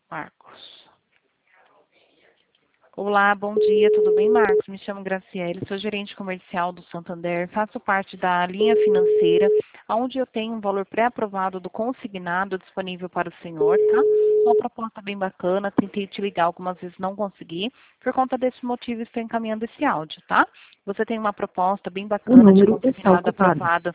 Marcos. Olá, bom dia, tudo bem, Marcos? Me chamo Graciele, sou gerente comercial do Santander, faço parte da linha financeira, onde eu tenho um valor pré-aprovado do consignado disponível para o senhor, tá? Uma proposta bem bacana, tentei te ligar algumas vezes, não consegui, por conta desse motivo estou encaminhando esse áudio, tá? Você tem uma proposta bem O bacana de número está consignado ocupado. aprovado